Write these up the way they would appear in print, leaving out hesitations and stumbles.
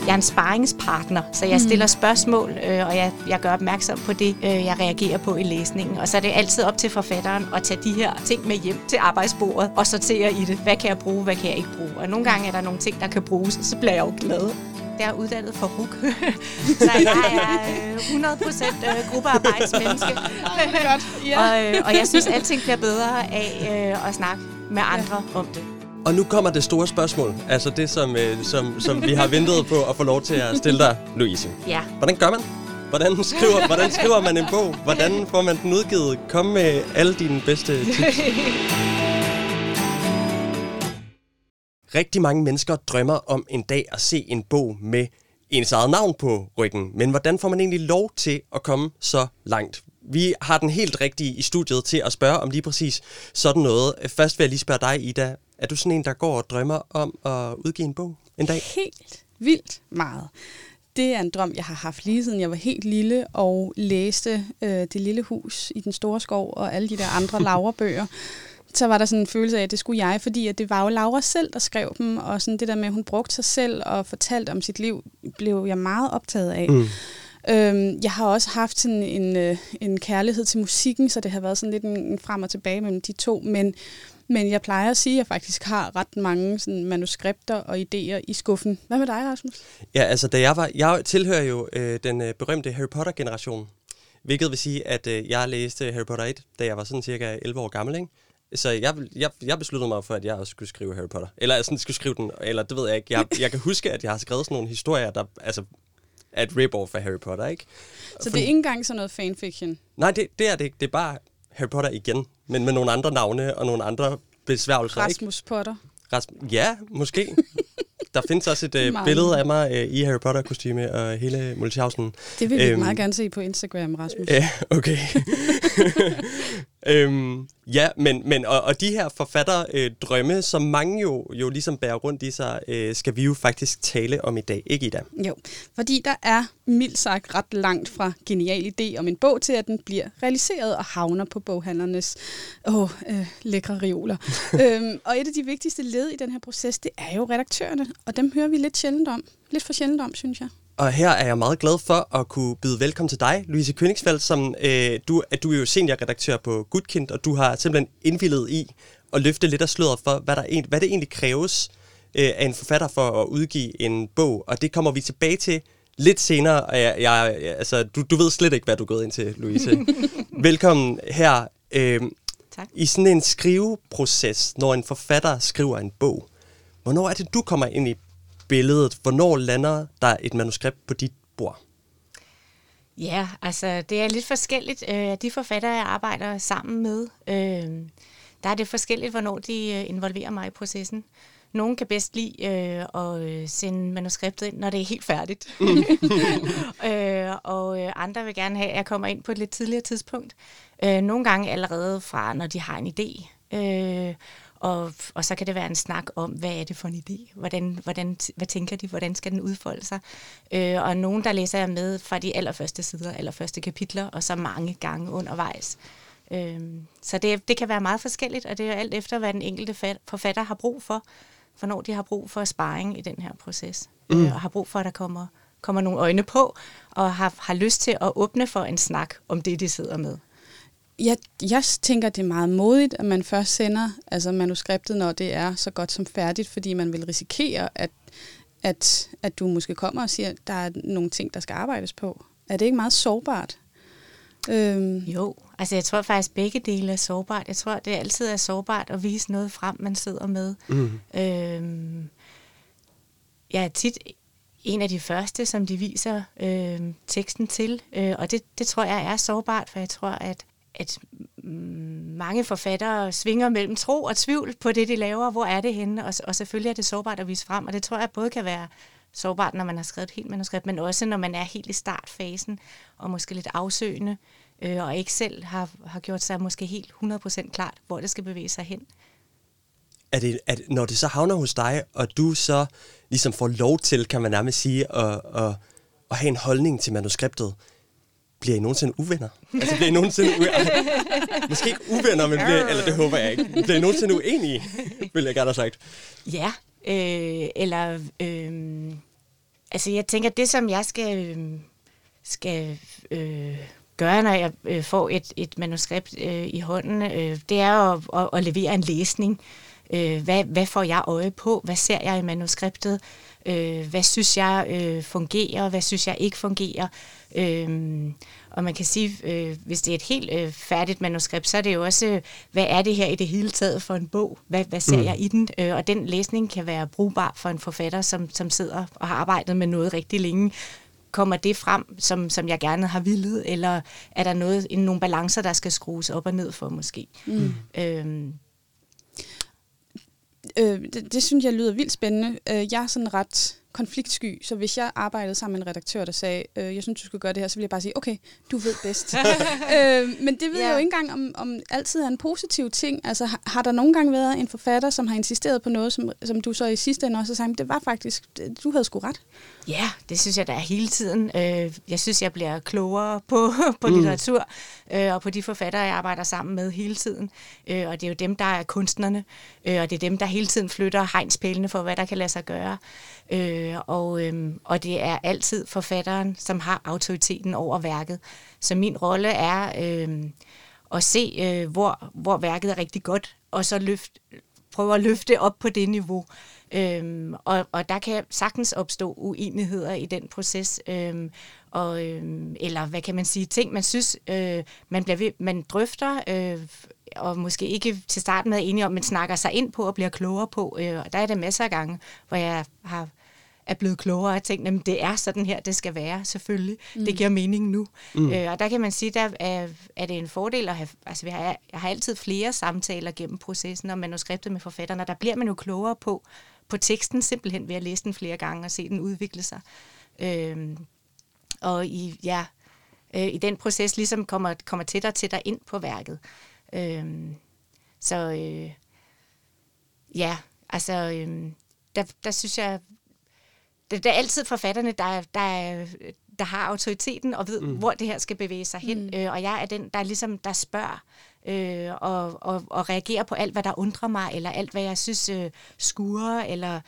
er en sparringspartner, så jeg stiller spørgsmål, og jeg gør opmærksom på det, jeg reagerer på i læsningen. Og så er det altid op til forfatteren at tage de her ting med hjem til arbejdsbordet og sortere i det. Hvad kan jeg bruge, hvad kan jeg ikke bruge? Og nogle gange er der nogle ting, der kan bruges, og så bliver jeg jo glad. Jeg er uddannet for RUC, så jeg er 100% gruppearbejdsmenneske. Og jeg synes, at alting bliver bedre af at snakke med andre om det. Og nu kommer det store spørgsmål, altså det, som vi har ventet på at få lov til at stille dig, Louise. Ja. Hvordan gør man? Hvordan skriver man en bog? Hvordan får man den udgivet? Kom med alle dine bedste tips. Rigtig mange mennesker drømmer om en dag at se en bog med ens eget navn på ryggen. Men hvordan får man egentlig lov til at komme så langt? Vi har den helt rigtige i studiet til at spørge om lige præcis sådan noget. Først vil jeg lige spørge dig, Ida. Er du sådan en, der går og drømmer om at udgive en bog en dag? Helt vildt meget. Det er en drøm, jeg har haft lige siden jeg var helt lille og læste Det lille hus i den store skov og alle de der andre Laura-bøger. Så var der sådan en følelse af, at det skulle jeg, fordi at det var jo Laura selv, der skrev dem, og sådan det der med, at hun brugte sig selv og fortalte om sit liv, blev jeg meget optaget af. Jeg har også haft sådan en kærlighed til musikken, så det har været sådan lidt en frem og tilbage mellem de to, men jeg plejer at sige, at jeg faktisk har ret mange sådan manuskripter og idéer i skuffen. Hvad med dig, Rasmus? Ja, altså jeg tilhører jo den berømte Harry Potter-generation, hvilket vil sige, at jeg læste Harry Potter 1, da jeg var sådan cirka 11 år gammel, ikke? Så jeg besluttede mig for, at jeg også skulle skrive Harry Potter. Eller jeg sådan skulle skrive den, eller det ved jeg ikke. Jeg kan huske, at jeg har skrevet sådan nogle historier, der altså er et rip-off af Harry Potter, ikke? Så det er ikke engang sådan noget fanfiction? Nej, det er det ikke. Det er bare Harry Potter igen, men med nogle andre navne og nogle andre besværgelser, ikke? Rasmus Potter? Ja, måske. Der findes også et billede af mig i Harry Potter-kostyme og hele Multiausen. Det vil vi meget gerne se på Instagram, Rasmus. Ja, okay. Ja, men de her forfatterdrømme, som mange jo ligesom bærer rundt i sig, skal vi jo faktisk tale om i dag, ikke Ida? Jo, fordi der er mildt sagt ret langt fra genial idé om en bog til, at den bliver realiseret og havner på boghandlernes lækre reoler. Og et af de vigtigste led i den her proces, det er jo redaktørerne, og dem hører vi lidt for sjældent om, synes jeg. Og her er jeg meget glad for at kunne byde velkommen til dig, Louise Königsfeldt, som du er jo seniorredaktør på Gudkind, og du har simpelthen indvillet i at løfte lidt af sløret for, hvad det egentlig kræves af en forfatter for at udgive en bog. Og det kommer vi tilbage til lidt senere. Altså, du ved slet ikke, hvad du er gået ind til, Louise. Velkommen her. Tak. I sådan en skriveproces, når en forfatter skriver en bog, hvornår er det, du kommer ind i billedet? Hvornår lander der et manuskript på dit bord? Ja, altså det er lidt forskelligt. De forfattere, jeg arbejder sammen med, der er det forskelligt, hvornår de involverer mig i processen. Nogle kan bedst lide at sende manuskriptet ind, når det er helt færdigt. Og andre vil gerne have, at jeg kommer ind på et lidt tidligere tidspunkt. Nogle gange allerede fra, når de har en idé. Og så kan det være en snak om, hvad er det for en idé? Hvad tænker de? Hvordan skal den udfolde sig? Og nogen, der læser jeg med fra de allerførste sider, allerførste kapitler, og så mange gange undervejs. Så det kan være meget forskelligt, og det er alt efter, hvad den enkelte forfatter har brug for, hvornår de har brug for sparring i den her proces. Og har brug for, at der kommer nogle øjne på, og har lyst til at åbne for en snak om det, de sidder med. Jeg tænker, det er meget modigt, at man først sender manuskriptet, når det er så godt som færdigt, fordi man vil risikere, at du måske kommer og siger, at der er nogle ting, der skal arbejdes på. Er det ikke meget sårbart? Jo, altså jeg tror faktisk, begge dele er sårbart. Jeg tror, det altid er sårbart at vise noget frem, man sidder med. Jeg er tit en af de første, som de viser teksten til, og det tror jeg er sårbart, for jeg tror, at mange forfattere svinger mellem tro og tvivl på det, de laver. Hvor er det henne? Og selvfølgelig er det sårbart at vise frem, og det tror jeg både kan være sårbart, når man har skrevet et helt manuskript, men også når man er helt i startfasen, og måske lidt afsøgende, og ikke selv har gjort sig måske helt 100% klart, hvor det skal bevæge sig hen. Når det så havner hos dig, og du så ligesom får lov til, kan man nærmest sige, at have en holdning til manuskriptet, bliver I nogensinde uvenner? Altså bliver I nogensinde måske ikke uvenner, men eller det håber jeg ikke. Bliver I nogensinde uenige, vil jeg gerne have sagt. Ja, Altså, jeg tænker, det som jeg skal gøre, når jeg får et manuskript i hånden, det er at levere en læsning. Hvad får jeg øje på? Hvad ser jeg i manuskriptet? Hvad synes jeg fungerer? Hvad synes jeg ikke fungerer? Og man kan sige, hvis det er et helt færdigt manuskript, så er det jo også, hvad er det her i det hele taget for en bog? Hvad ser jeg i den? Og den læsning kan være brugbar for en forfatter, som sidder og har arbejdet med noget rigtig længe. Kommer det frem, som jeg gerne har villet, eller er der nogle balancer, der skal skrues op og ned for måske? Det synes jeg lyder vildt spændende. Jeg er sådan ret konfliktsky, så hvis jeg arbejdede sammen med en redaktør, der sagde, jeg synes, du skal gøre det her, så ville jeg bare sige, okay, du ved bedst. Men det ved jeg jo ikke engang, om altid er en positiv ting. Altså, har der nogle gange været en forfatter, som har insisteret på noget, som du så i sidste ende også har sagt, det var faktisk, du havde sgu ret? Ja, det synes jeg, der er hele tiden. Jeg synes, jeg bliver klogere på litteratur, og på de forfattere, jeg arbejder sammen med hele tiden. Og det er jo dem, der er kunstnerne, og det er dem, der hele tiden flytter hegnspælene for, hvad der kan lade sig gøre. Og det er altid forfatteren, som har autoriteten over værket. Så min rolle er at se, hvor værket er rigtig godt, og så prøve at løfte op på det niveau. Og der kan sagtens opstå uenigheder i den proces, eller hvad kan man sige, ting man synes, man drøfter, og måske ikke til starten med er enige om, men snakker sig ind på og bliver klogere på. Og der er det masser af gange, hvor jeg er blevet klogere og tænkt, at det er sådan her, det skal være, selvfølgelig. Det giver mening nu. Og der kan man sige, der er det en fordel at have, altså jeg har altid flere samtaler gennem processen og manuskriptet med forfatterne, og der bliver man jo klogere på teksten, simpelthen ved at læse den flere gange og se den udvikle sig. Og i den proces ligesom kommer tættere ind på værket. Der synes jeg, det er altid forfatterne, der har autoriteten og ved, hvor det her skal bevæge sig hen. Og jeg er den, der spørger og reagerer på alt, hvad der undrer mig, eller alt, hvad jeg synes skurer, eller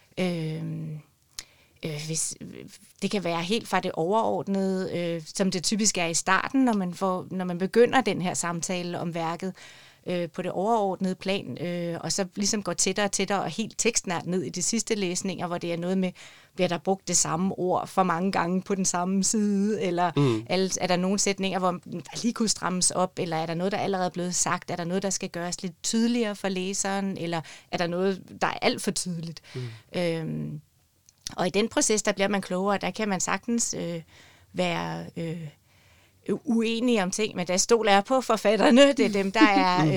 hvis det kan være helt fra det overordnede, som det typisk er i starten, når man begynder den her samtale om værket, på det overordnede plan, og så ligesom går tættere og tættere og helt tekstnært ned i de sidste læsninger, hvor det er noget med, bliver der brugt det samme ord for mange gange på den samme side, eller er der nogle sætninger, hvor der lige kunne strammes op, eller er der noget, der allerede er blevet sagt, er der noget, der skal gøres lidt tydeligere for læseren, eller er der noget, der er alt for tydeligt. Og i den proces, der bliver man klogere, der kan man sagtens være uenige om ting, men der stoler jeg på forfatterne, det er dem, der er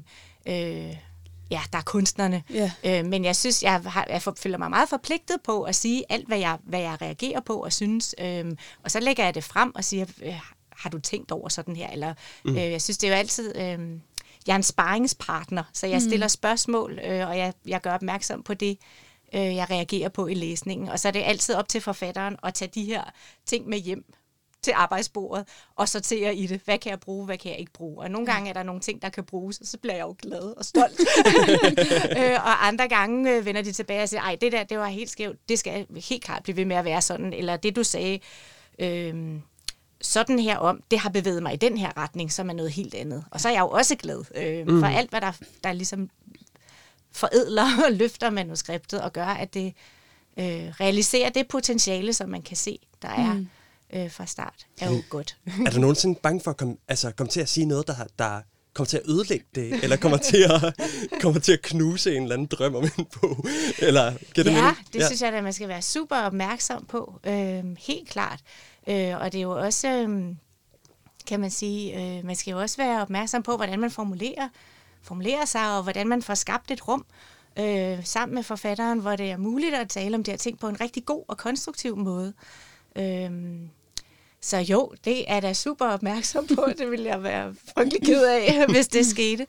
der er kunstnerne. Yeah. Men jeg synes, jeg føler mig meget forpligtet på at sige alt, hvad jeg reagerer på og synes, og så lægger jeg det frem og siger, har du tænkt over sådan her? Eller jeg synes, det er jo altid, jeg er en sparringspartner, så jeg stiller spørgsmål, og jeg gør opmærksom på det, jeg reagerer på i læsningen, og så er det altid op til forfatteren at tage de her ting med hjem til arbejdsbordet, og sortere i det. Hvad kan jeg bruge, hvad kan jeg ikke bruge? Og nogle gange er der nogle ting, der kan bruges, og så bliver jeg jo glad og stolt. Og andre gange vender de tilbage og siger, ej, det der, det var helt skævt. Det skal helt klart blive ved med at være sådan. Eller det, du sagde sådan her om, det har bevæget mig i den her retning, som er noget helt andet. Og så er jeg jo også glad for alt, hvad der ligesom forædler og løfter manuskriptet, og gør, at det realiserer det potentiale, som man kan se, der er fra start, er jo godt. Er du nogensinde bange for at komme til at sige noget, der kommer til at ødelægge det, eller kommer til at knuse en eller anden drøm om en bog? Eller, det synes jeg, at man skal være super opmærksom på. Helt klart. Og det er jo også, kan man sige, man skal jo også være opmærksom på, hvordan man formulerer sig, og hvordan man får skabt et rum sammen med forfatteren, hvor det er muligt at tale om de her ting på en rigtig god og konstruktiv måde. Så jo, det er da super opmærksom på. Det ville jeg være frygtelig ked af, hvis det skete.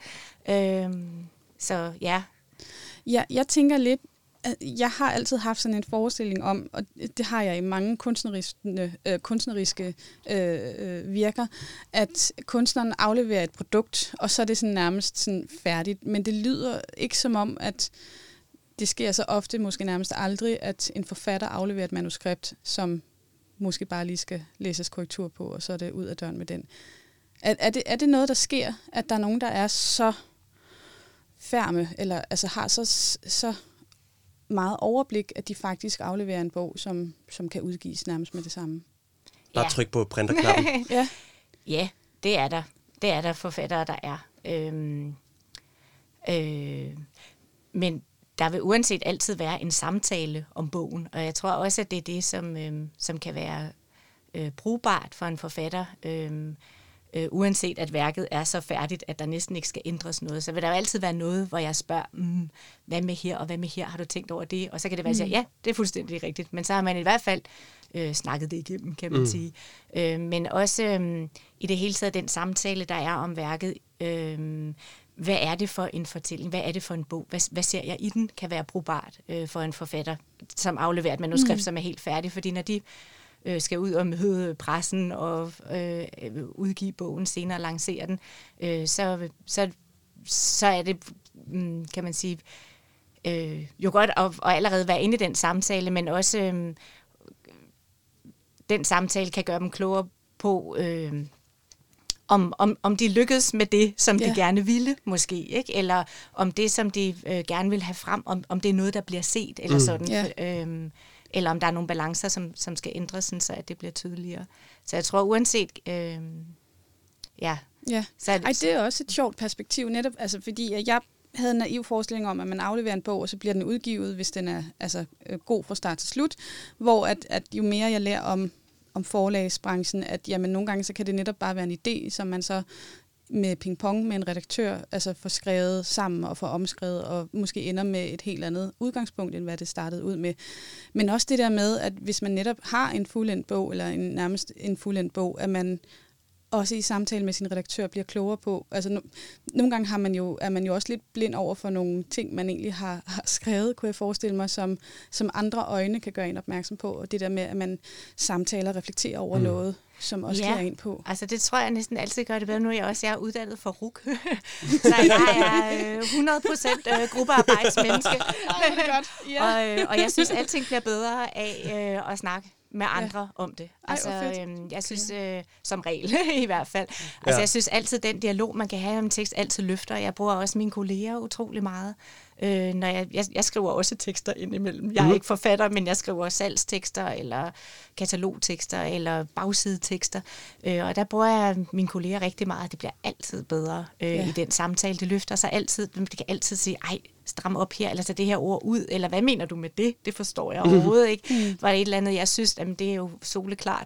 Så ja. Ja, jeg tænker lidt, jeg har altid haft sådan en forestilling om, og det har jeg i mange kunstneriske virker, at kunstneren afleverer et produkt, og så er det sådan nærmest sådan færdigt. Men det lyder ikke som om, at det sker så ofte, måske nærmest aldrig, at en forfatter afleverer et manuskript, som måske bare lige skal læses korrektur på, og så er det ud af døren med den. Er det noget, der sker, at der er nogen, der er så færme, eller altså har så meget overblik, at de faktisk afleverer en bog, som kan udgives nærmest med det samme? Bare tryk på printerknappen. Ja, det er der. Det er der forfattere, der er. Men der vil uanset altid være en samtale om bogen, og jeg tror også, at det er det, som kan være brugbart for en forfatter, uanset at værket er så færdigt, at der næsten ikke skal ændres noget. Så vil der jo altid være noget, hvor jeg spørger, hvad med her, og hvad med her, har du tænkt over det? Og så kan det være, at ja, det er fuldstændig rigtigt, men så har man i hvert fald snakket det igennem, kan man sige. Men også i det hele taget den samtale, der er om værket, hvad er det for en fortælling? Hvad er det for en bog? Hvad ser jeg i den? Kan være brugbart for en forfatter, som afleverer et manuskript, som er helt færdig. Fordi når de skal ud og møde pressen og udgive bogen, senere lancere den, så er det, kan man sige, jo godt at allerede være inde i den samtale, men også den samtale kan gøre dem klogere på, om de lykkedes med det, som de gerne ville, måske, ikke? Eller om det, som de gerne vil have frem, om det er noget, der bliver set, eller sådan. Eller om der er nogle balancer, som skal ændres, sådan, så at det bliver tydeligere. Så jeg tror uanset... det er også et sjovt perspektiv, netop, altså, fordi jeg havde en naiv forestilling om, at man afleverer en bog, og så bliver den udgivet, hvis den er god fra start til slut, hvor at jo mere jeg lærer om forlagsbranchen, at jamen, nogle gange så kan det netop bare være en idé, som man så med ping-pong med en redaktør, altså får skrevet sammen og får omskrevet, og måske ender med et helt andet udgangspunkt, end hvad det startede ud med. Men også det der med, at hvis man netop har en fuldendt bog, eller nærmest en fuldendt bog, at man også i samtale med sin redaktør bliver klogere på. Altså nogle gange er man jo også lidt blind over for nogle ting, man egentlig har skrevet, kunne jeg forestille mig, som andre øjne kan gøre en opmærksom på. Og det der med, at man samtaler og reflekterer over noget, som også klæder ind på. Altså det tror jeg næsten altid gør det bedre. Nu er jeg er uddannet for RUK. Så jeg er 100% gruppearbejdsmenneske. Og jeg synes, alting bliver bedre af at snakke med andre om det. Altså, jeg synes, som regel i hvert fald. Altså, jeg synes altid, den dialog, man kan have om tekst, altid løfter. Jeg bruger også mine kolleger utrolig meget. Når jeg skriver også tekster indimellem. Jeg er ikke forfatter, men jeg skriver salgstekster, eller katalogtekster, eller bagsidetekster. Og der bruger jeg mine kolleger rigtig meget. Det bliver altid bedre i den samtale. Det løfter sig altid. De kan altid sige, stram op her, eller tage det her ord ud, eller hvad mener du med det? Det forstår jeg overhovedet ikke. Var det et eller andet, jeg synes, jamen, det er jo soleklart.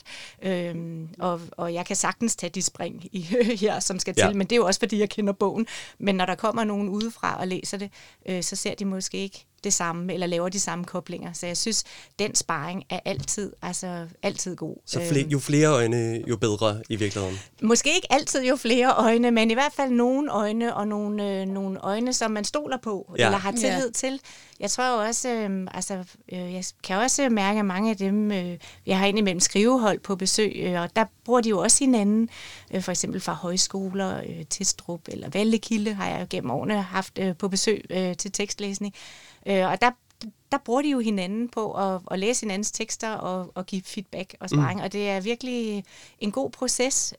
Og jeg kan sagtens tage de spring her, som skal til, men det er jo også, fordi jeg kender bogen. Men når der kommer nogen udefra og læser det, så ser de måske ikke det samme, eller laver de samme koblinger. Så jeg synes, den sparring er altid god. Så jo flere øjne, jo bedre i virkeligheden? Måske ikke altid jo flere øjne, men i hvert fald nogle øjne, og nogle øjne, som man stoler på, eller har tillid til. Jeg tror også, jeg kan også mærke, at mange af dem, jeg har indimellem skrivehold på besøg, og der bruger de jo også hinanden, for eksempel fra højskoler, Testrup eller Vallekilde, har jeg gennem årene haft på besøg til tekstlæsning. Og der bruger de jo hinanden på at læse hinandens tekster og give feedback og sparring, og det er virkelig en god proces,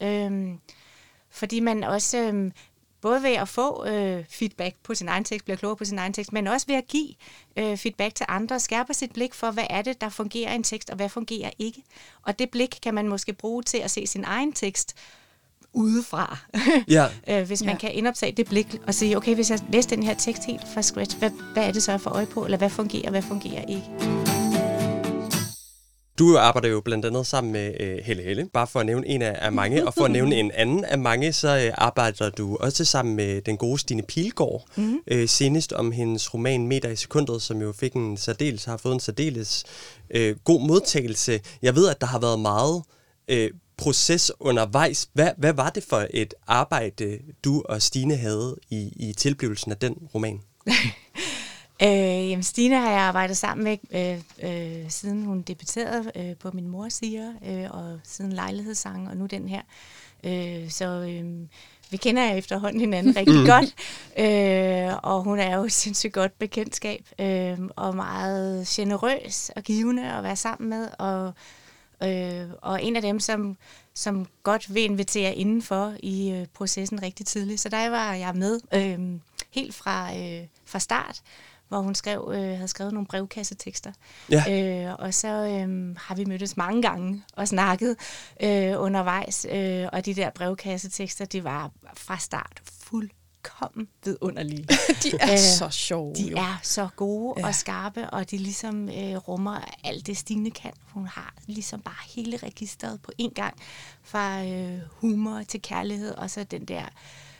fordi man også både ved at få feedback på sin egen tekst, bliver klogere på sin egen tekst, men også ved at give feedback til andre, skærper sit blik for, hvad er det, der fungerer i en tekst, og hvad fungerer ikke. Og det blik kan man måske bruge til at se sin egen tekst udefra. Hvis man kan indoptage det blik og sige, okay, hvis jeg læser den her tekst helt fra scratch, hvad er det så, jeg får øje på, eller hvad fungerer ikke? Du arbejder jo blandt andet sammen med Helle, bare for at nævne en af mange, og for at nævne en anden af mange, så arbejder du også sammen med den gode Stine Pilgaard, senest om hendes roman Meter i sekundet, som jo har fået en særdeles god modtagelse. Jeg ved, at der har været meget proces undervejs. Hvad var det for et arbejde, du og Stine havde i tilblivelsen af den roman? Jamen Stine har jeg arbejdet sammen med, siden hun debuterede på Min mor siger, og siden Lejlighedssange, og nu den her. Så vi kender efterhånden hinanden rigtig godt, og hun er jo et sindssygt godt bekendtskab, og meget generøs og givende at være sammen med, og en af dem, som godt vil invitere indenfor i processen rigtig tidligt. Så der var jeg med helt fra start, hvor hun havde skrevet nogle brevkassetekster. Ja. Og så har vi mødtes mange gange og snakket undervejs, og de der brevkassetekster, de var fra start fuldkommen vidunderlige. De er så sjove. De er så gode og skarpe, og de ligesom rummer alt det, Stine kan. Hun har ligesom bare hele registret på en gang, fra humor til kærlighed, og så den der,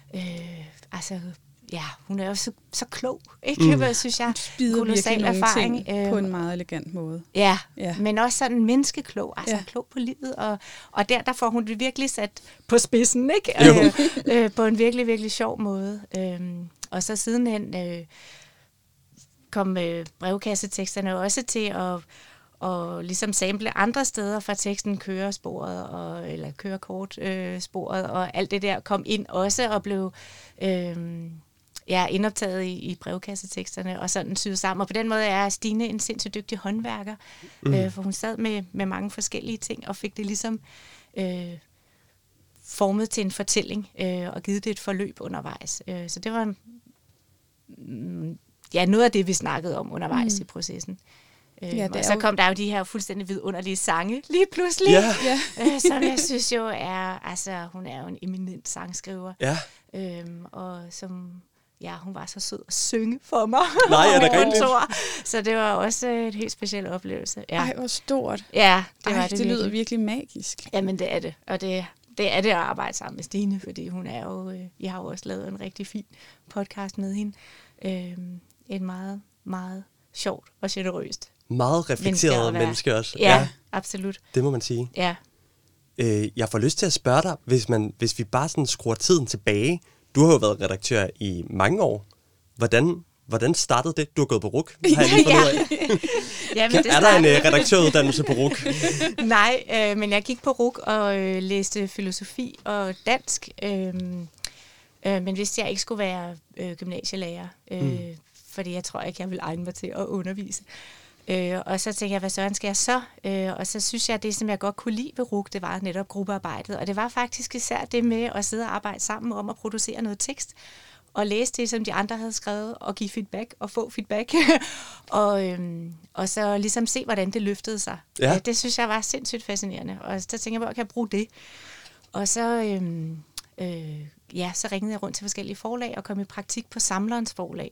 ja, hun er jo så klog, ikke? Hvad synes jeg? Spider virkelig nogle erfaring ting på en meget elegant måde. Ja, men også sådan menneskeklog, altså klog på livet, og der får hun det virkelig sat på spidsen, ikke? På en virkelig, virkelig sjov måde. Og så sidenhen kom brevkasseteksterne også til at ligesom sample andre steder fra teksten, køresporet eller kørekortsporet, og alt det der kom ind også og blev indoptaget i brevkasseteksterne og sådan syet sammen. Og på den måde er Stine en sindssygt dygtig håndværker, for hun sad med mange forskellige ting og fik det ligesom formet til en fortælling og givet det et forløb undervejs. Så det var noget af det, vi snakkede om undervejs i processen. Og så kom der jo de her fuldstændig vidunderlige sange lige pludselig, som jeg synes jo er, altså hun er jo en eminent sangskriver, og som, hun var så sød at synge for mig. Nej, er det rigtigt? Så det var også et helt speciel oplevelse. Ja. Ej, hvor stort. Ja, det lyder virkelig magisk. Jamen det er det, og det er det at arbejde sammen med Stine, fordi hun er jo, jeg har jo også lavet en rigtig fin podcast med hende. Et meget, meget sjovt og generøst. Meget reflekteret menneske også. Ja, absolut. Det må man sige. Ja. Jeg får lyst til at spørge dig, hvis vi bare sådan skruer tiden tilbage. Du har jo været redaktør i mange år. Hvordan startede det? Du har gået på RUC, har jeg lige fundet ud af. Er der en redaktøruddannelse på RUC? Nej, men jeg gik på RUC og læste filosofi og dansk, men vidste jeg ikke skulle være gymnasielærer, fordi jeg tror ikke, jeg vil egne mig til at undervise. Og så tænkte jeg, hvad søren skal jeg så? Og så synes jeg, at det, som jeg godt kunne lide ved RUC, det var netop gruppearbejdet. Og det var faktisk især det med at sidde og arbejde sammen om at producere noget tekst, og læse det, som de andre havde skrevet, og give feedback, og få feedback. Og så ligesom se, hvordan det løftede sig. Ja. Det synes jeg var sindssygt fascinerende. Og så tænkte jeg, hvor kan jeg bruge det? Og så, så ringede jeg rundt til forskellige forlag, og kom i praktik på Samlerens forlag.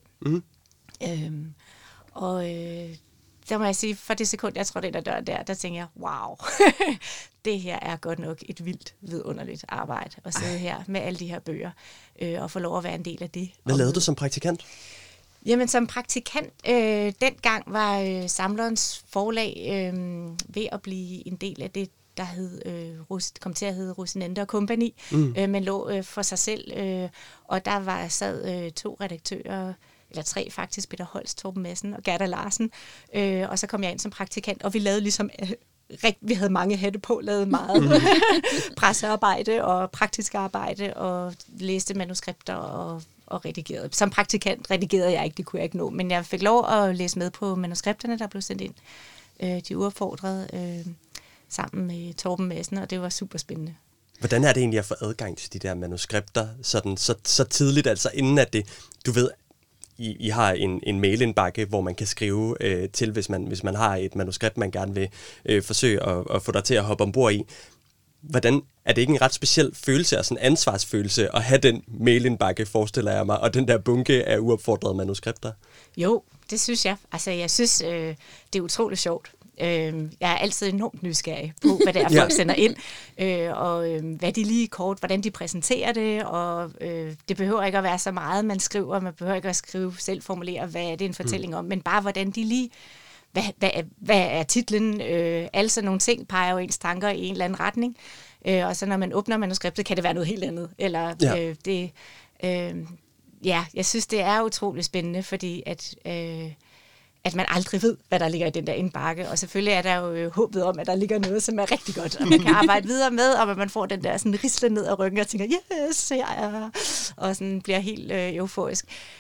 Der må jeg sige, for det sekund, jeg trådte ind ad døren der tænkte jeg, wow, det her er godt nok et vildt, vidunderligt arbejde at sidde her med alle de her bøger og få lov at være en del af det. Hvad lavede du som praktikant? Jamen som praktikant, dengang var Samlerens forlag ved at blive en del af det, der kom til at hedde Rosinante og Company, men lå for sig selv, og der sad 2 redaktører, eller 3 faktisk, Peter Holst, Torben Madsen og Gerda Larsen, og så kom jeg ind som praktikant, og vi lavede ligesom, vi havde mange hatte på, lavede meget pressearbejde og praktisk arbejde, og læste manuskripter og redigerede. Som praktikant redigerede jeg ikke, det kunne jeg ikke nå, men jeg fik lov at læse med på manuskripterne, der blev sendt ind, de uopfordrede, sammen med Torben Madsen, og det var super spændende. Hvordan er det egentlig at få adgang til de der manuskripter sådan, så tidligt, altså inden at det, du ved, I har en mailindbakke, hvor man kan skrive til, hvis man har et manuskript, man gerne vil forsøge at få dig til at hoppe ombord i. Hvordan er det ikke en ret speciel følelse, altså en ansvarsfølelse, at have den mailindbakke, forestiller jeg mig, og den der bunke af uopfordrede manuskripter? Jo, det synes jeg. Altså, jeg synes, det er utroligt sjovt. Jeg er altid enormt nysgerrig på, hvad det er, folk sender ind, og hvad de lige kort, hvordan de præsenterer det, og det behøver ikke at være så meget, man skriver, man behøver ikke at selv formulere, hvad er det en fortælling om, men bare hvordan de lige, hvad er titlen, alle sådan nogle ting peger jo ens tanker i en eller anden retning, og så når man åbner manuskriptet, kan det være noget helt andet, eller jeg synes, det er utroligt spændende, fordi at man aldrig ved, hvad der ligger i den der indbakke. Og selvfølgelig er der jo håbet om, at der ligger noget, som er rigtig godt, og man kan arbejde videre med, og at man får den der sådan risle ned ad ryggen og tænker, yes, jeg er her, og sådan bliver helt euforisk.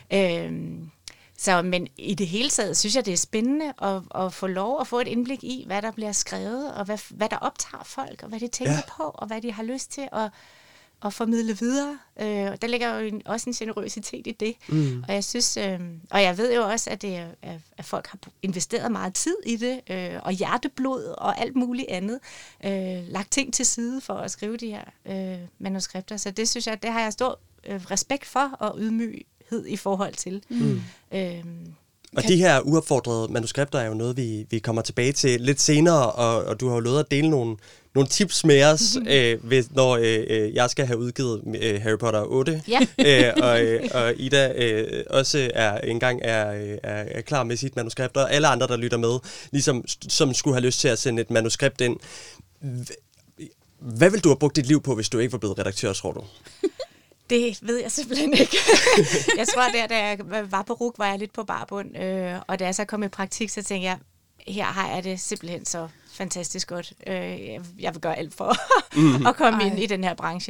Men i det hele taget synes jeg, det er spændende at få lov at få et indblik i, hvad der bliver skrevet, og hvad der optager folk, og hvad de tænker på, og hvad de har lyst til at formidle videre. Der ligger jo også en generøsitet i det. Og jeg synes, og jeg ved jo også, at folk har investeret meget tid i det, og hjerteblod og alt muligt andet. Lagt ting til side for at skrive de her manuskripter. Så det synes jeg, det har jeg stor respekt for og ydmyghed i forhold til. Og de her uopfordrede manuskripter er jo noget, vi kommer tilbage til lidt senere, og du har jo lovet at dele nogle tips med os, når jeg skal have udgivet Harry Potter 8. Og Ida også er klar med sit manuskript, og alle andre, der lytter med, ligesom, som skulle have lyst til at sende et manuskript ind. Hvad vil du have brugt dit liv på, hvis du ikke var blevet redaktør, tror du? Det ved jeg simpelthen ikke. Jeg tror, da jeg var på RUC, var jeg lidt på barbund, og da jeg så kom i praktik, så tænkte jeg, her har jeg det simpelthen så fantastisk godt. Jeg vil gøre alt for at komme ind i den her branche.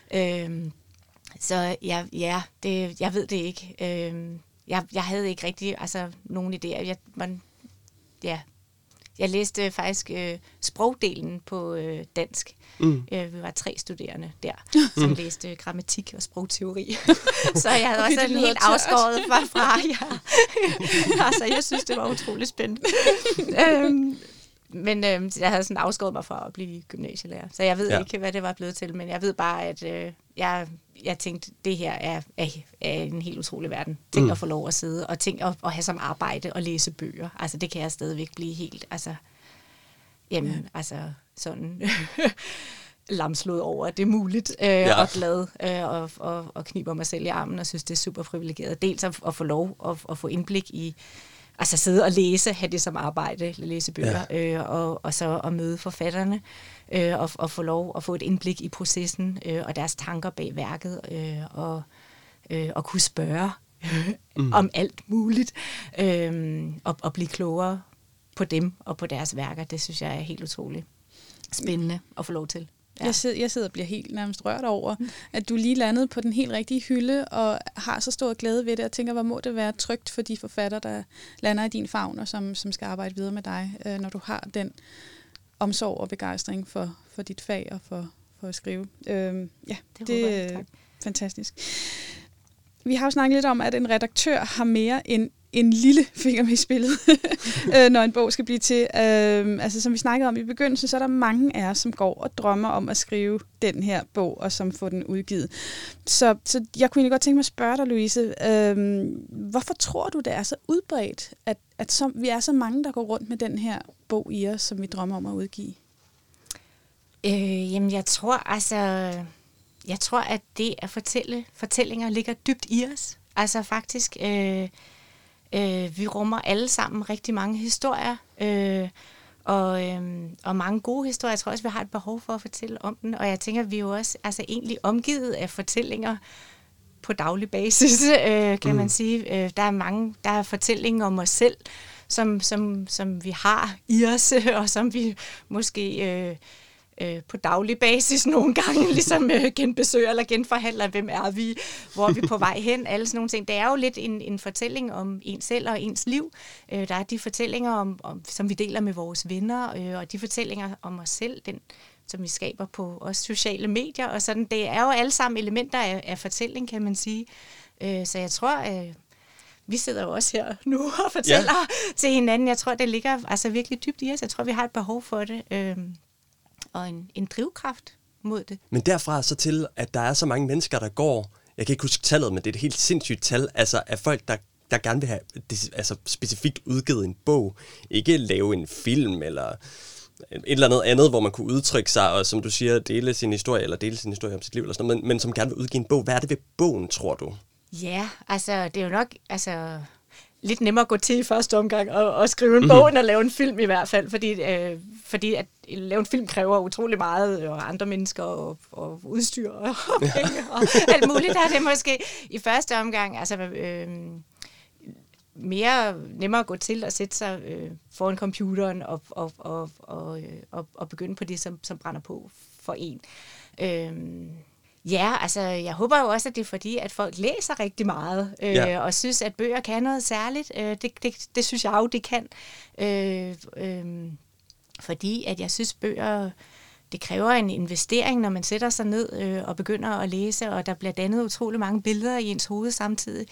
Så jeg ved det ikke. Jeg havde ikke rigtig nogen idéer. Jeg læste faktisk sprogdelen på dansk. Vi var 3 studerende der, som læste grammatik og sprogteori. Så jeg havde også en helt afskåret fra. Jeg synes, det var utroligt spændende. Men jeg havde sådan afskåret mig fra at blive gymnasielærer. Så jeg ved ikke, hvad det var blevet til, men jeg ved bare, at jeg tænkte, det her er en helt utrolig verden. Tænk at få lov at sidde, og tænk at have som arbejde og læse bøger. Altså, det kan jeg stadigvæk blive helt, sådan lamslået over, at det er muligt, og glad, og kniber mig selv i armen, og synes, det er super privilegeret. Dels at få lov at få indblik i, sidde og læse, have det som arbejde, læse bøger, og så at møde forfatterne, og få lov at få et indblik i processen, og deres tanker bag værket, og kunne spørge om alt muligt, og blive klogere på dem og på deres værker. Det synes jeg er helt utroligt spændende at få lov til. Ja. Jeg sidder og bliver helt nærmest rørt over, at du lige landede på den helt rigtige hylde, og har så stor glæde ved det, og tænker, hvor må det være trygt for de forfatter, der lander i din favn, og som skal arbejde videre med dig, når du har den omsorg og begejstring for dit fag og for at skrive. Det er fantastisk. Vi har jo snakket lidt om, at en redaktør har mere end en lille finger med i spillet, når en bog skal blive til. Som vi snakkede om i begyndelsen, så er der mange af os, som går og drømmer om at skrive den her bog, og som får den udgivet. Så jeg kunne egentlig godt tænke mig at spørge dig, Louise, hvorfor tror du, det er så udbredt, at vi er så mange, der går rundt med den her bog i os, som vi drømmer om at udgive? Jeg tror, at det at fortællinger ligger dybt i os. Altså faktisk... vi rummer alle sammen rigtig mange historier, og mange gode historier. Jeg tror også, vi har et behov for at fortælle om den, og jeg tænker, vi er jo også egentlig omgivet af fortællinger på daglig basis, kan man sige. Der er fortællinger om os selv, som vi har i os, og som vi måske... på daglig basis nogle gange ligesom genbesøger eller genforhandler, hvem er vi, hvor er vi på vej hen, alle sådan nogle ting. Det er jo lidt en fortælling om ens selv og ens liv. Der er de fortællinger, som vi deler med vores venner, og de fortællinger om os selv, som vi skaber på også sociale medier, og sådan. Det er jo alle sammen elementer af fortælling, kan man sige. Så jeg tror... vi sidder jo også her nu og fortæller til hinanden. Jeg tror, det ligger virkelig dybt i os. Jeg tror, vi har et behov for det. Og en drivkraft mod det. Men derfra så til, at der er så mange mennesker, der går, jeg kan ikke huske tallet, men det er et helt sindssygt tal, af folk, der gerne vil have specifikt udgivet en bog, ikke lave en film, eller et eller andet, hvor man kunne udtrykke sig, og som du siger, dele sin historie om sit liv, eller sådan noget, men som gerne vil udgive en bog. Hvad er det ved bogen, tror du? Ja, det er jo nok, lidt nemmere at gå til i første omgang og skrive en bog, end at lave en film i hvert fald, fordi at lave en film kræver utrolig meget, og andre mennesker, og udstyr, og penge, og alt muligt. Der er det måske i første omgang, mere nemmere at gå til og sætte sig foran computeren og begynde på det, som brænder på for en. Ja, altså jeg håber jo også, at det er fordi, at folk læser rigtig meget, og synes, at bøger kan noget særligt. Det synes jeg jo, det kan. Fordi at jeg synes, bøger, det kræver en investering, når man sætter sig ned og begynder at læse, og der bliver dannet utrolig mange billeder i ens hoved samtidig.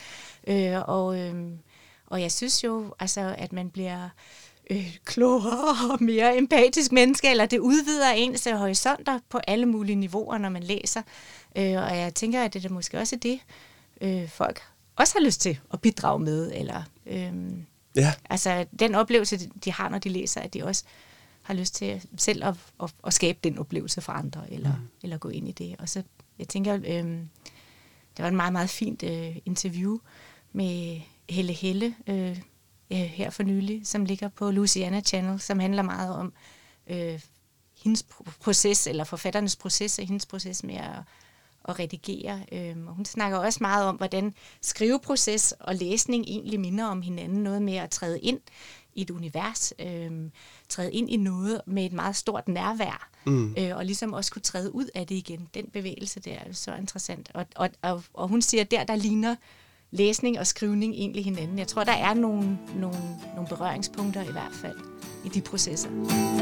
Og jeg synes jo, altså, at man bliver klogere og mere empatisk menneske, eller det udvider ens horisonter på alle mulige niveauer, når man læser. Og jeg tænker, at det er måske også det, folk også har lyst til at bidrage med, eller altså den oplevelse, de har, når de læser, at de også har lyst til selv at skabe den oplevelse for andre, eller gå ind i det. Og så, jeg tænker, det var en meget, meget fint interview med Helle her for nylig, som ligger på Louisiana Channel, som handler meget om hendes proces, eller forfatternes proces, og hendes proces med at redigere. Og hun snakker også meget om, hvordan skriveproces og læsning egentlig minder om hinanden. Noget med at træde ind i et univers, træde ind i noget med et meget stort nærvær, og ligesom også kunne træde ud af det igen. Den bevægelse, det er så interessant. Og hun siger, der ligner læsning og skrivning egentlig hinanden. Jeg tror, der er nogle berøringspunkter i hvert fald i de processer.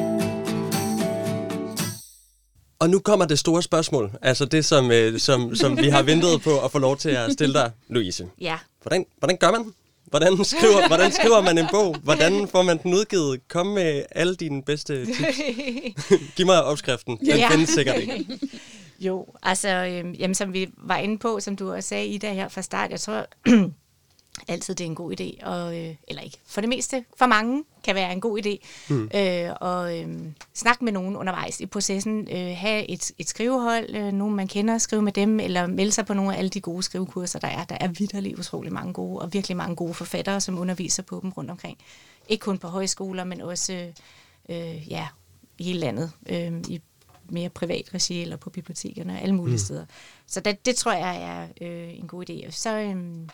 Og nu kommer det store spørgsmål, altså det, som vi har ventet på at få lov til at stille dig, Louise. Ja. Hvordan gør man? Hvordan skriver man en bog? Hvordan får man den udgivet? Kom med alle dine bedste tips. Giv mig opskriften. Den findes sikkert ikke. Jo, altså, som vi var inde på, som du også sagde, Ida, her fra start, jeg tror altid, det er en god idé, eller ikke, for det meste, for mange, kan være en god idé, snakke med nogen undervejs i processen, have et skrivehold, nogen man kender, skrive med dem, eller melde sig på nogle af alle de gode skrivekurser, der er. Der er vitterligt utrolig mange gode, og virkelig mange gode forfattere, som underviser på dem rundt omkring. Ikke kun på højskoler, men også i hele landet, i mere privat regi, eller på bibliotekerne, og alle mulige steder. Så det tror jeg er en god idé. Så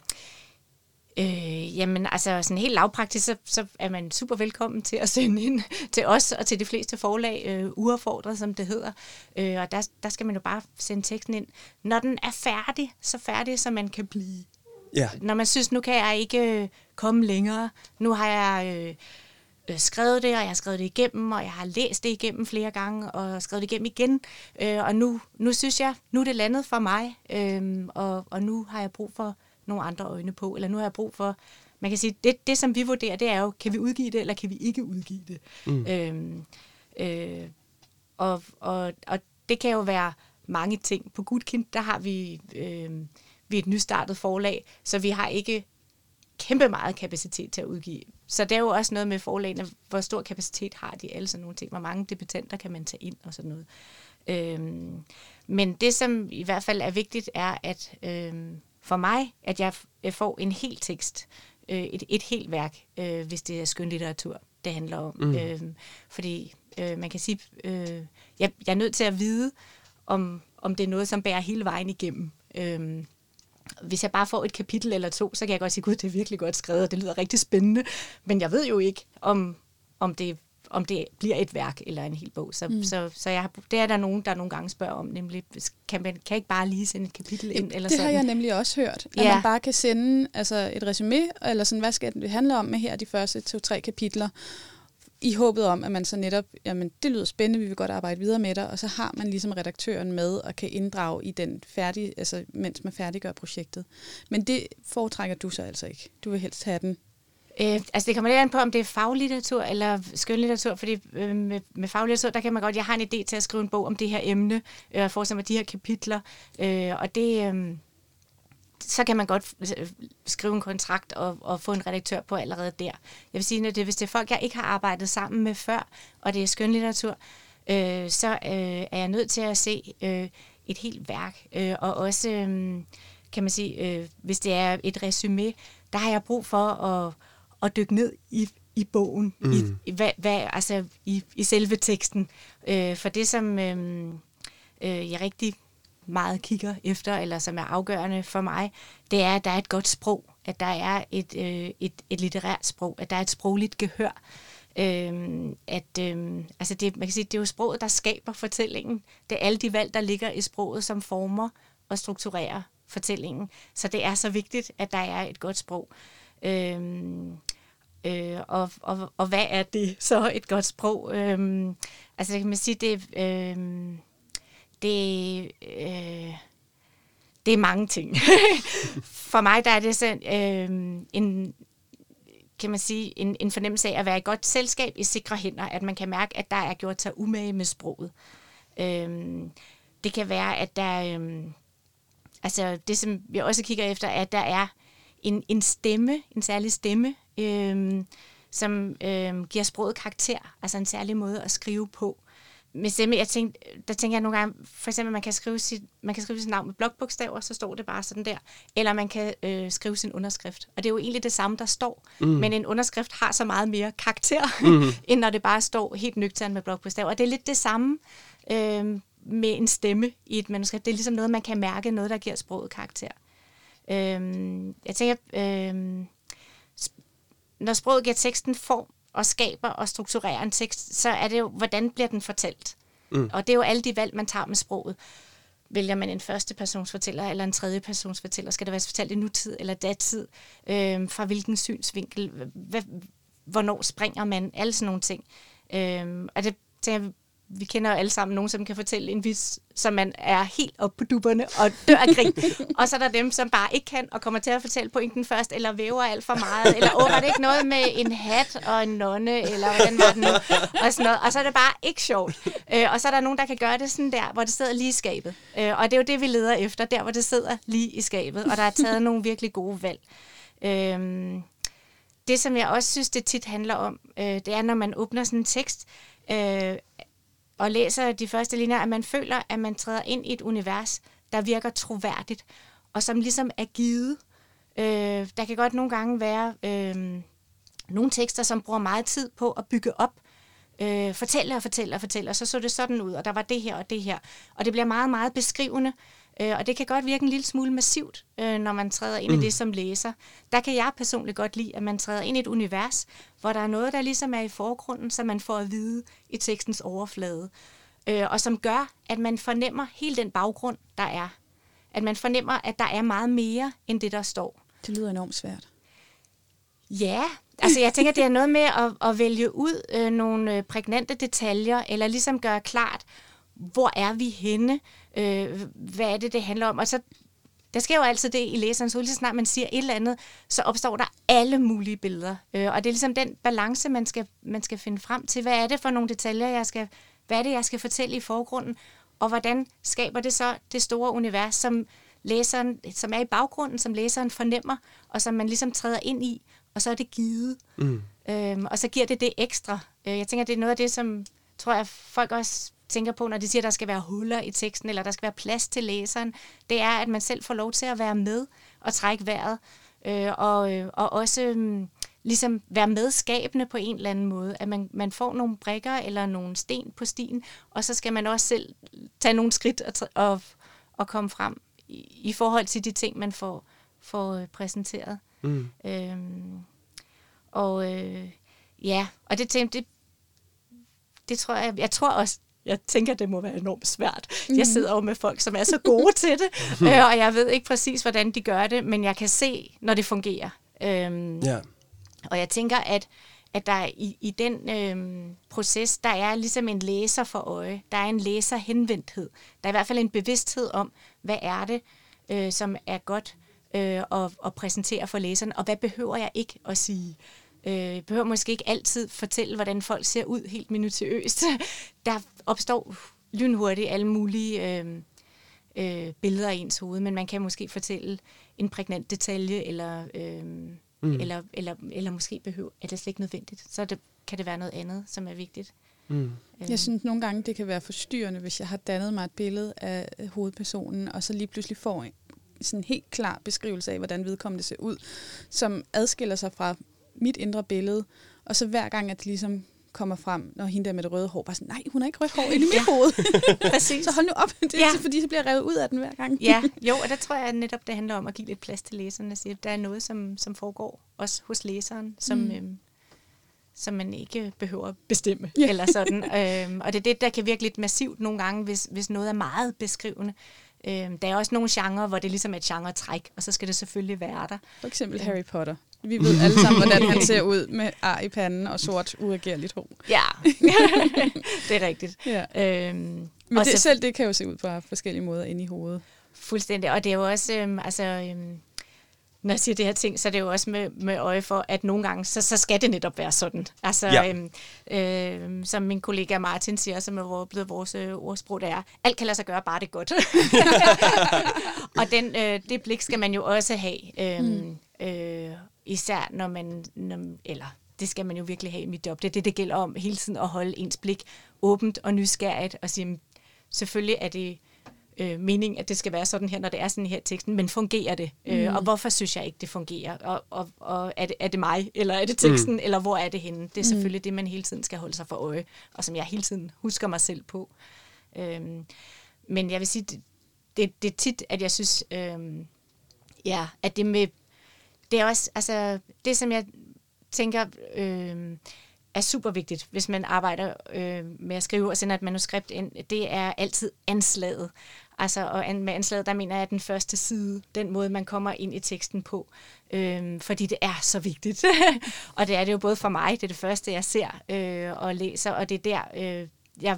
jamen, altså sådan helt lavpraktisk, så er man super velkommen til at sende ind til os og til de fleste forlag, uaffordret, som det hedder. Og der skal man jo bare sende teksten ind. Når den er færdig, så man kan blive. Ja. Når man synes, nu kan jeg ikke komme længere. Nu har jeg skrevet det, og jeg har skrevet det igennem, og jeg har læst det igennem flere gange, og skrevet det igennem igen. Og nu synes jeg, nu er det landet for mig, og nu har jeg brug for nogle andre øjne på, eller nu har jeg brug for, man kan sige, det som vi vurderer, det er jo, kan vi udgive det, eller kan vi ikke udgive det? Og det kan jo være mange ting. På Gudkind, der har vi et nystartet forlag, så vi har ikke kæmpe meget kapacitet til at udgive. Så det er jo også noget med forlagene, hvor stor kapacitet har de, alle sådan nogle ting, hvor mange debutanter kan man tage ind, og sådan noget. Men det, som i hvert fald er vigtigt, er, at for mig, at jeg får en hel tekst, et helt værk, hvis det er skønlitteratur, det handler om. Fordi man kan sige, jeg er nødt til at vide, om det er noget, som bærer hele vejen igennem. Hvis jeg bare får et kapitel eller to, så kan jeg godt sige, gud, det er virkelig godt skrevet, og det lyder rigtig spændende. Men jeg ved jo ikke, om det bliver et værk eller en hel bog. Så det er der nogen, der nogle gange spørger om, nemlig, kan ikke bare lige sende et kapitel ind? Eller det sådan? Har jeg nemlig også hørt, at man bare kan sende et resumé, eller sådan, hvad skal det handle om med her de første 2-3 kapitler, i håbet om, at man så netop, jamen det lyder spændende, vi vil godt arbejde videre med det, og så har man ligesom redaktøren med og kan inddrage i den færdige, altså mens man færdiggør projektet. Men det foretrækker du så altså ikke. Du vil helst have den. Altså det kommer lidt an på, om det er faglitteratur eller skønlitteratur, fordi med faglitteratur, der kan man godt, jeg har en idé til at skrive en bog om det her emne, og forestille mig de her kapitler, og det så kan man godt skrive en kontrakt og få en redaktør på allerede der. Jeg vil sige, at hvis det er folk, jeg ikke har arbejdet sammen med før, og det er skønlitteratur, så er jeg nødt til at se et helt værk. Og også, kan man sige, hvis det er et resumé, der har jeg brug for at dykke ned i bogen, i selve teksten. For det, som jeg rigtig meget kigger efter, eller som er afgørende for mig, det er, at der er et godt sprog at der er et litterært sprog, at der er et sprogligt gehør. Man kan sige, det er jo sproget, der skaber fortællingen. Det er alle de valg, der ligger i sproget, som former og strukturerer fortællingen. Så det er så vigtigt, at der er et godt sprog. Og hvad er det så, et godt sprog? Kan man sige, det er mange ting. For mig der er det sådan, en fornemmelse af at være i godt selskab i sikre hænder, at man kan mærke, at der er gjort sig umage med sproget. Det kan være, at der det som vi også kigger efter, at der er en stemme, en særlig stemme, som giver sproget karakter, altså en særlig måde at skrive på. Med stemme, der tænker jeg nogle gange, for eksempel, man kan skrive sit navn med blokbogstaver, så står det bare sådan der. Eller man kan skrive sin underskrift. Og det er jo egentlig det samme, der står. Men en underskrift har så meget mere karakter, end når det bare står helt nøgternt med blokbogstaver. Og det er lidt det samme med en stemme i et manuskript. Det er ligesom noget, man kan mærke, noget, der giver sproget karakter. Jeg tænker, når sproget giver teksten form, og skaber og strukturerer en tekst, så er det jo, hvordan bliver den fortalt? Og det er jo alle de valg, man tager med sproget. Vælger man en førstepersonsfortæller eller en tredjepersonsfortæller? Skal det være fortalt i nutid eller datid? Fra hvilken synsvinkel? Hvornår springer man? Alle sådan nogle ting. Og det tænker jeg, vi kender jo alle sammen nogen, som kan fortælle en vits, som man er helt oppe på dupperne og dør af grin. Og så er der dem, som bare ikke kan og kommer til at fortælle pointen først, eller væver alt for meget, eller var det ikke noget med en hat og en nonne, eller hvordan var det nu, og sådan noget. Og så er det bare ikke sjovt. Og så er der nogen, der kan gøre det sådan der, hvor det sidder lige i skabet. Og det er jo det, vi leder efter, der hvor det sidder lige i skabet, og der er taget nogle virkelig gode valg. Det, som jeg også synes, det tit handler om, det er, når man åbner sådan en tekst, og læser de første linjer, at man føler, at man træder ind i et univers, der virker troværdigt, og som ligesom er givet. Der kan godt nogle gange være nogle tekster, som bruger meget tid på at bygge op. Fortælle, så det sådan ud, og der var det her og det her. Og det bliver meget, meget beskrivende, og det kan godt virke en lille smule massivt, når man træder ind i det som læser. Der kan jeg personligt godt lide, at man træder ind i et univers, hvor der er noget, der ligesom er i forgrunden, som man får at vide i tekstens overflade. Og som gør, at man fornemmer hele den baggrund, der er. At man fornemmer, at der er meget mere, end det, der står. Det lyder enormt svært. Ja, altså jeg tænker, det er noget med at vælge ud nogle prægnante detaljer, eller ligesom gøre klart, hvor er vi henne, hvad er det handler om. Og så, der sker jo altid det i læserens hoved, så snart man siger et eller andet, så opstår der alle mulige billeder. Og det er ligesom den balance, man skal finde frem til. Hvad er det for nogle detaljer, hvad er det, jeg skal fortælle i forgrunden, og hvordan skaber det så det store univers, som er i baggrunden, som læseren fornemmer, og som man ligesom træder ind i, og så er det givet. Og så giver det ekstra. Jeg tænker, det er noget af det, som tror jeg, folk også tænker på, når de siger, at der skal være huller i teksten, eller der skal være plads til læseren. Det er, at man selv får lov til at være med og trække vejret, og også ligesom være medskabende på en eller anden måde. At man får nogle brikker eller nogle sten på stien, og så skal man også selv tage nogle skridt og komme frem i forhold til de ting, man får præsenteret. Og det tror jeg tænker, det må være enormt svært. Jeg sidder jo med folk, som er så gode til det, og jeg ved ikke præcis, hvordan de gør det, men jeg kan se, når det fungerer. Og jeg tænker, at der i den proces, der er ligesom en læser for øje. Der er en læserhenvendthed. Der er i hvert fald en bevidsthed om, hvad er det, som er godt at præsentere for læseren, og hvad behøver jeg ikke at sige. Jeg behøver måske ikke altid fortælle, hvordan folk ser ud helt minutiøst. Der opstår lynhurtigt alle mulige billeder i ens hoved, men man kan måske fortælle en prægnant detalje, eller måske er det slet ikke nødvendigt. Så kan det være noget andet, som er vigtigt. Jeg synes nogle gange, det kan være forstyrrende, hvis jeg har dannet mig et billede af hovedpersonen, og så lige pludselig får sådan en helt klar beskrivelse af, hvordan vedkommende ser ud, som adskiller sig fra mit indre billede, og så hver gang, at det ligesom kommer frem, når hende der med det røde hår, bare sådan, nej, hun har ikke rødt hår inde i mit hoved. Præcis. Så hold nu op, det er fordi, så bliver jeg revet ud af den hver gang. Ja, jo, og der tror jeg netop, det handler om at give lidt plads til læseren og sige, at der er noget, som foregår også hos læseren, som man ikke behøver at bestemme, eller sådan. Og det er det, der kan virke lidt massivt nogle gange, hvis noget er meget beskrivende. Der er også nogle genrer, hvor det ligesom er et genre-træk, og så skal det selvfølgelig være der. For eksempel Harry Potter. Vi ved alle sammen, hvordan han ser ud med ar i panden og sort, uagerligt hår. Ja, det er rigtigt. Ja. Men selv det kan jo se ud på forskellige måder inde i hovedet. Fuldstændig, og det er jo også, når jeg siger det her ting, så er det jo også med øje for, at nogle gange, så skal det netop være sådan. Altså, som min kollega Martin siger, som er blevet vores ordsprog, det er, alt kan lade sig gøre, bare det er godt. Og det blik skal man jo også have, især når man, eller det skal man jo virkelig have i mit job. Det gælder om hele tiden at holde ens blik åbent og nysgerrigt, og sige, selvfølgelig er det meningen, at det skal være sådan her, når det er sådan her teksten, men fungerer det? Og hvorfor synes jeg ikke, det fungerer? Og er det mig, eller er det teksten, eller hvor er det henne? Det er selvfølgelig det, man hele tiden skal holde sig for øje, og som jeg hele tiden husker mig selv på. Men jeg vil sige, det er tit, at jeg synes, at det er også, altså, det som jeg tænker, er super vigtigt, hvis man arbejder med at skrive og sende et manuskript ind, det er altid anslaget. Altså, og med anslaget, der mener jeg, den første side, den måde, man kommer ind i teksten på, fordi det er så vigtigt. Og det er det jo både for mig, det er det første, jeg ser og læser, og det er der, jeg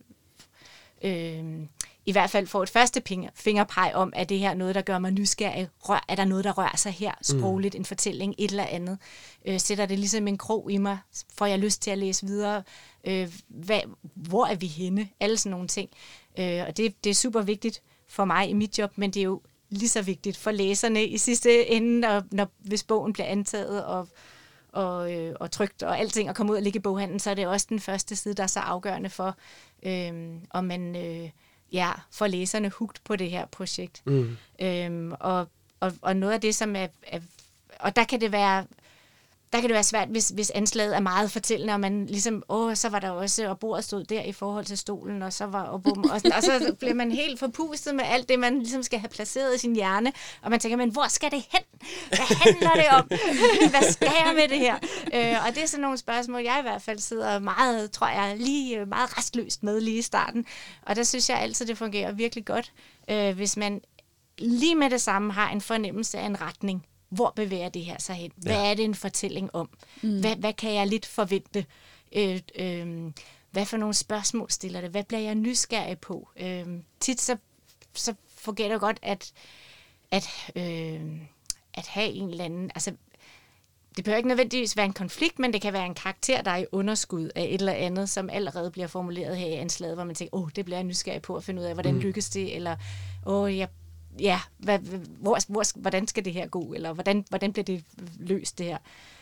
i hvert fald får et første fingerpeg om, at det her noget, der gør mig nysgerrig. Er der noget, der rører sig her? Sprogligt, en fortælling, et eller andet. Sætter det ligesom en krog i mig? Får jeg lyst til at læse videre? Hvor er vi henne? Alle sådan nogle ting. Og det er super vigtigt for mig i mit job, men det er jo lige så vigtigt for læserne i sidste ende, hvis bogen bliver antaget og trykt og alting, og kommer ud og ligge i boghandlen, så er det også den første side, der er så afgørende for, om man får læserne hugt på det her projekt. Og noget af det, som er og der kan det være svært, hvis anslaget er meget fortællende, og man ligesom, så var der også, og bordet stod der i forhold til stolen, og så var, og så bliver man helt forpustet med alt det, man ligesom skal have placeret i sin hjerne, og man tænker, men hvor skal det hen? Hvad handler det om? Hvad skal jeg med det her? Og det er sådan nogle spørgsmål, jeg i hvert fald sidder meget, tror jeg, lige meget restløst med lige i starten, og der synes jeg altid, det fungerer virkelig godt, hvis man lige med det samme har en fornemmelse af en retning. Hvor bevæger det her sig hen? Hvad er det en fortælling om? Hvad kan jeg lidt forvente? Hvad for nogle spørgsmål stiller det? Hvad bliver jeg nysgerrig på? Tit så fungerer det godt at have en eller anden... Altså, det behøver ikke nødvendigvis være en konflikt, men det kan være en karakter, der er i underskud af et eller andet, som allerede bliver formuleret her i anslaget, hvor man tænker, det bliver jeg nysgerrig på at finde ud af, hvordan lykkes det? Eller, hvordan skal det her gå, eller hvordan bliver det løst, det her.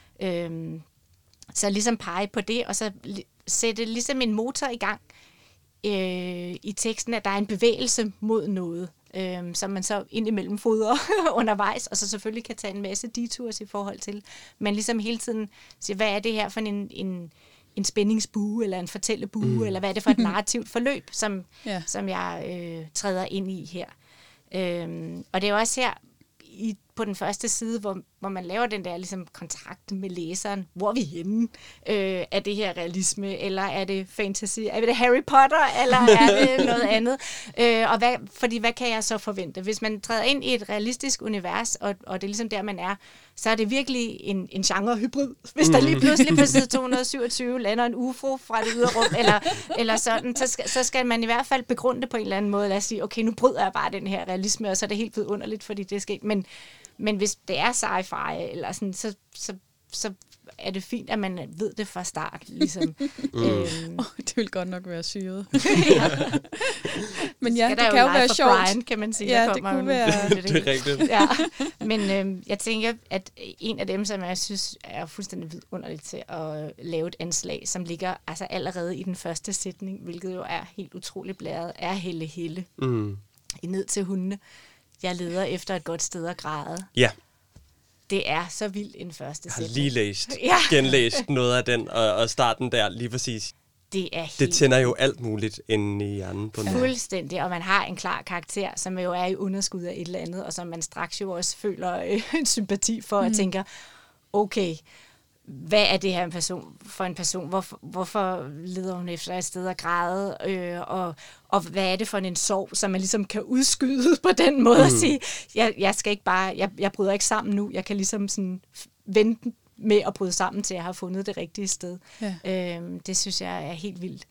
Så ligesom pege på det, og så sætte ligesom en motor i gang i teksten, at der er en bevægelse mod noget, som man så indimellem fodrer undervejs, og så selvfølgelig kan tage en masse detours i forhold til, men ligesom hele tiden sige, hvad er det her for en spændingsbue, eller en fortællebue, eller hvad er det for et narrativt forløb, som jeg træder ind i her. Og det er jo også her på den første side, hvor man laver den der ligesom kontrakt med læseren. Hvor er vi henne? Er det her realisme, eller er det fantasy? Er det Harry Potter, eller er det noget andet? Fordi hvad kan jeg så forvente? Hvis man træder ind i et realistisk univers, og det er ligesom der, man er, så er det virkelig en genre-hybrid. Hvis der lige pludselig på side 227 lander en UFO fra det ydre rum, eller sådan, så skal man i hvert fald begrunde det på en eller anden måde, lad os sige, okay, nu bryder jeg bare den her realisme, og så er det helt vidunderligt, fordi det er sket. Men hvis det er sci-fi, eller sådan, så er det fint, at man ved det fra start. Ligesom. Det vil godt nok være syret. Men ja, det kan jo være sjovt. Brian, kan man sige. Ja, det kunne være. Det er rigtigt. Ja. Men jeg tænker, at en af dem, som jeg synes er fuldstændig vidunderligt til at lave et anslag, som ligger altså allerede i den første sætning, hvilket jo er helt utroligt blæret, er Helle Helle. Ned til hundene. Jeg leder efter et godt sted at græde. Ja. Det er så vildt en første Jeg har sætning. lige genlæst noget af den, og starten der lige præcis. Det tænder jo alt muligt inde i hjernen på noget. Fuldstændig, og man har en klar karakter, som jo er i underskud af et eller andet, og som man straks jo også føler en sympati for, og tænker, okay, hvad er det her for en person? Hvorfor leder hun efter et sted at græde? Og hvad er det for en sorg, som man ligesom kan udskyde på den måde at sige, jeg skal ikke bare, jeg bryder ikke sammen nu, jeg kan ligesom sådan vente med at bryde sammen, til jeg har fundet det rigtige sted. Ja. Det synes jeg er helt vildt.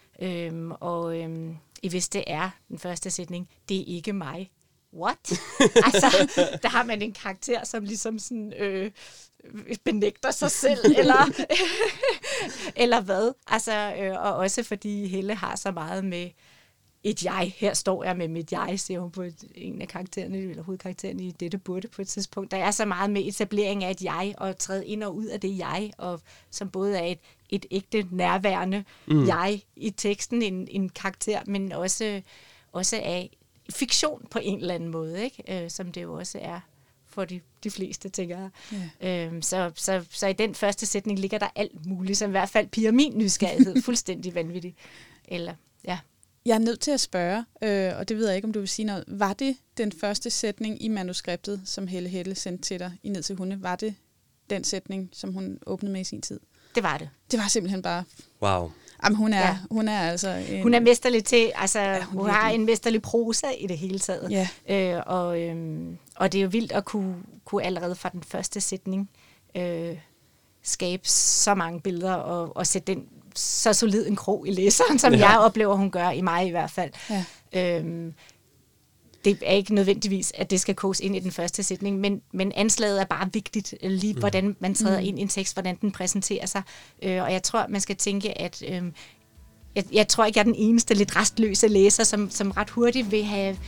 Hvis det er den første sætning, det er ikke mig. What? Altså, der har man en karakter, som ligesom sådan, benægter sig selv, eller hvad? Altså, og også fordi Helle har så meget med et jeg. Her står jeg med mit jeg, siger hun på en af karaktererne, eller hovedkaraktererne i Dette burde på et tidspunkt. Der er så meget med etablering af et jeg, og træde ind og ud af det jeg, og som både er et ægte nærværende jeg i teksten, en karakter, men også af fiktion på en eller anden måde, ikke? Som det jo også er for de fleste, tænker jeg. Yeah. Så i den første sætning ligger der alt muligt, som i hvert fald piger min nysgerrighed fuldstændig vanvittig. Eller, ja. Jeg er nødt til at spørge, og det ved jeg ikke, om du vil sige noget. Var det den første sætning i manuskriptet, som Helle sendte til dig i Ned til Hunde? Var det den sætning, som hun åbnede med i sin tid? Det var det. Det var simpelthen bare... Wow. Jamen, hun er altså... Hun er mesterlig til... Altså, ja, hun har en mesterlig prosa i det hele taget. Ja. Og det er jo vildt at kunne allerede fra den første sætning skabe så mange billeder og sætte den så solid en krog i læseren, som jeg oplever, hun gør, i mig i hvert fald. Ja. Det er ikke nødvendigvis, at det skal koges ind i den første sætning, men anslaget er bare vigtigt, lige hvordan man træder ind i en tekst, hvordan den præsenterer sig. Og jeg tror, man skal tænke, at jeg tror ikke, jeg er den eneste lidt restløse læser, som ret hurtigt vil have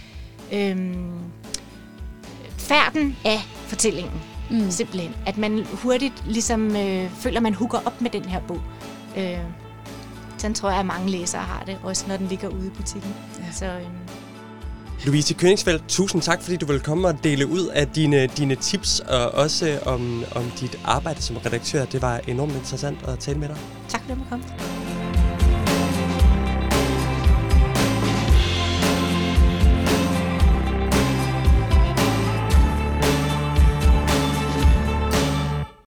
færden af fortællingen. Simpelthen. At man hurtigt ligesom føler, man hooker op med den her bog. Sådan tror jeg, at mange læsere har det, også når den ligger ude i butikken. Ja. Så, Louise Königsfeldt, tusind tak, fordi du vil komme og dele ud af dine tips, og også om dit arbejde som redaktør. Det var enormt interessant at tale med dig. Tak fordi du måtte komme.